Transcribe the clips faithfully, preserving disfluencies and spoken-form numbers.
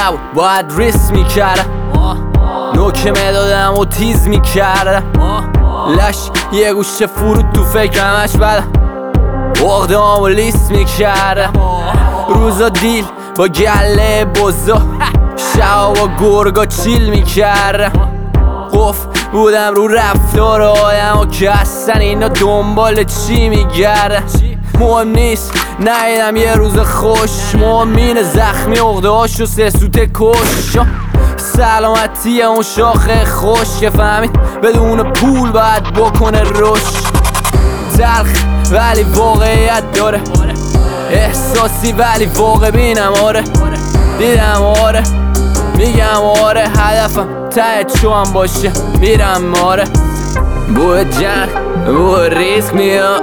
نبود باید ریس میکردم، نوکه میدادم و تیز میکردم، لش یه گوشه فرود تو فکرمش بدم، اقدام و لیست میکردم، روزا دیل با گله بزا، شبا با گرگا چیل میکردم، قف بودم رو رفتار آدم و که اصلا اینا دنبال چی میگردن. مهم نیست نیدم یه روز خوش، مهم اینه زخمی عقده هاشو سه سوته کش، سلامتی اون شاخه خوش که فهمید بدون پول باید بکنه رشد. تلخ ولی واقعیت داره، احساسی ولی واقع بینم، آره دیدم آره میگم آره، هدفم ته چوام باشه میرم آره. بوی جنگ بوی ریسک میاد،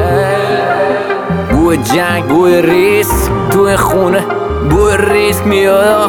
بوی جنگ بوی ریسک توی خونه، بوی ریسک میاد،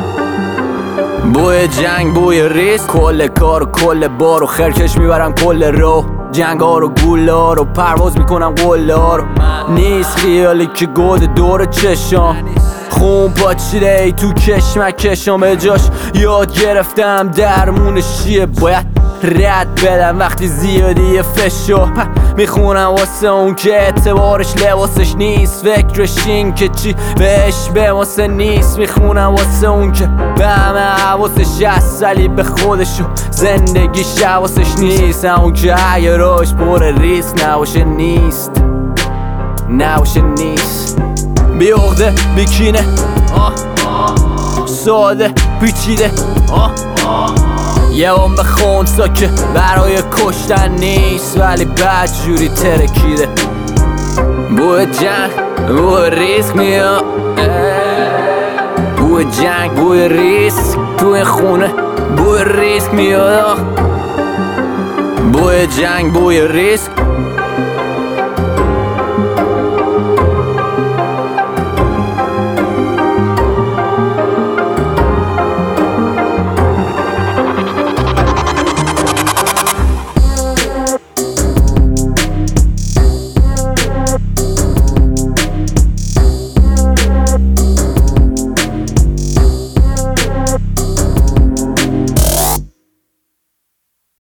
بوی جنگ بوی ریسک، کل کار و کل بار و خرکش میبرم کل رو، جنگ ها رو گوله ها رو پرواز میکنم قله ها رو، نیست خیالی که گود دور چشام، خون پاچیده ای تو کشمکشم، به جاش یاد گرفتم درمونش چیه، باید رد بدم وقتی زیادی فشار، میخونم واسه اون که اعتبارش لباسش نیست، فکرش این که چی بهش به واسه نیست، میخونم واسه اون که به همه حواسش هست ولی به خودشو زندگیش حواسش نیست، اون که اگه راش پر ریسک نباشه نیست، نباشه نیست، بی عقده بی کینه ساده پیچیده، یه عمر خونسا که برای کشتن نیست ولی بد جوری ترکیده، بوی جنگ بوی ریسک میاد، بوی جنگ بوی ریسک توی خونه، بوی ریسک میاد، بوی جنگ بوی ریسک.